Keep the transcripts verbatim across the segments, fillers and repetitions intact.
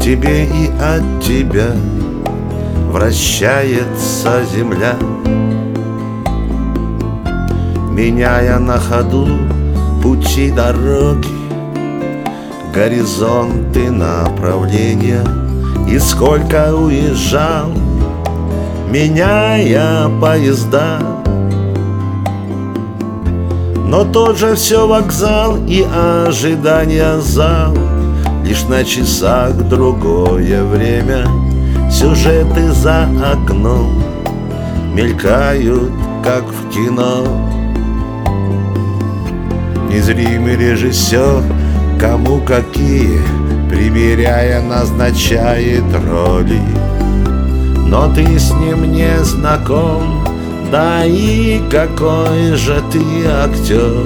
тебе и от тебя вращается земля, меняя на ходу пути дороги, горизонты, направления. И сколько уезжал, меняя поезда, но тот же все вокзал и ожидание зал. Лишь на часах другое время, сюжеты за окном мелькают, как в кино. Незримый режиссер, кому какие, примеряя, назначает роли. Но ты с ним не знаком, да и какой же ты актер.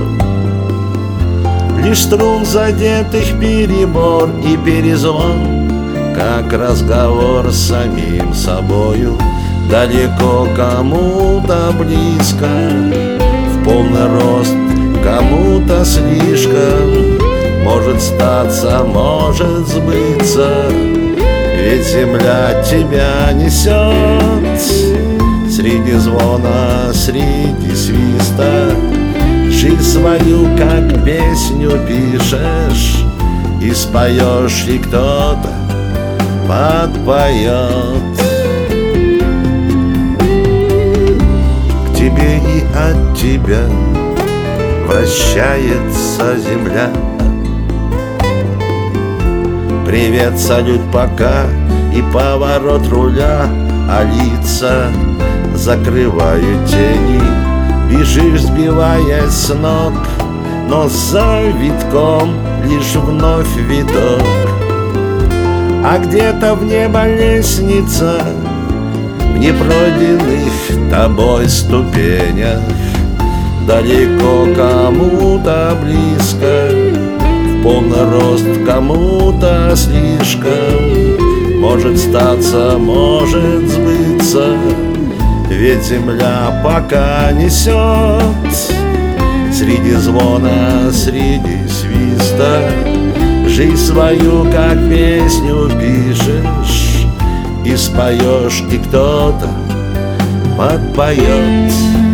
Лишь струн задетых перебор и перезвон, как разговор с самим собою. Далеко кому-то близко, в полный рост кому-то слишком. Может статься, может сбыться, ведь земля тебя несет. Среди звона, среди свиста жизнь свою, как песню пишешь, и споешь, и кто-то подпоет. К тебе и от тебя вращается земля. Привет, салют, пока и поворот руля, а лица закрывают тени. Бежишь, сбиваясь с ног, но за витком лишь вновь виток. А где-то в небо лестница, в непройденных тобой ступенях. Далеко кому-то близко, в полный рост кому-то слишком. Может статься, может сбыться, ведь земля пока несет. Среди звона, среди свиста жизнь свою, как песню пишешь, и споешь, и кто-то подпоет.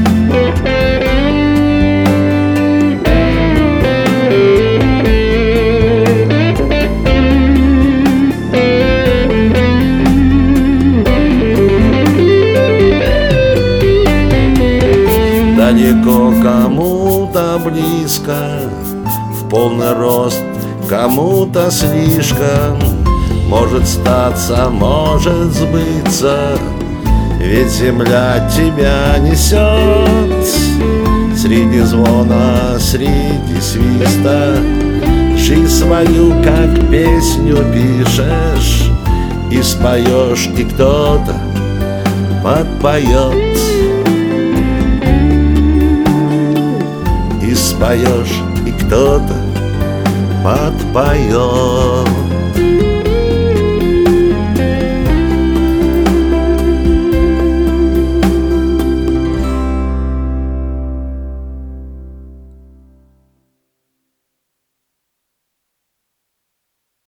Далеко кому-то близко, в полный рост кому-то слишком. Может статься, может сбыться, ведь земля тебя несет. Среди звона, среди свиста жизнь свою, как песню пишешь, и споешь, и кто-то подпоет. И споешь, и кто-то подпоет.